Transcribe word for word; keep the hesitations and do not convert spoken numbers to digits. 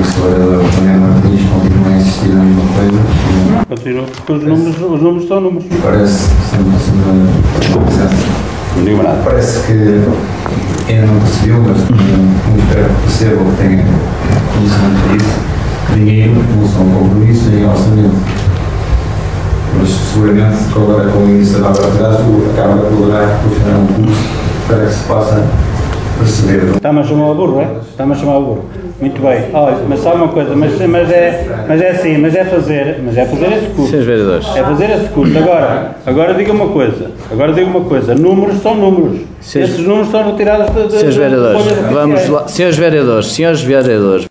o senhor vereador Daniel Martins continua a insistir na mesma coisa. Continua, porque os números, os números são números. Parece, desculpe, não digo nada. Parece que ainda não percebeu, mas não espero que perceba que tenha conhecimento disso. Dinheiro não são compromissos nem orçamento. Mas seguramente que agora com o início da nova atividade a Câmara poderá proporcionar um curso para que se possa perceber. Está-me a chamar o burro, é? Está-me a chamar o burro. Muito bem. Olha, mas sabe uma coisa, mas, mas, é, mas é assim, mas é fazer, mas é fazer esse curso. senhores vereadores. É fazer esse curso. Agora, agora diga uma coisa, agora diga uma coisa, números são números. Senhores, esses números são retirados de, de, senhores vereadores, de vamos lá, senhores vereadores, senhores vereadores.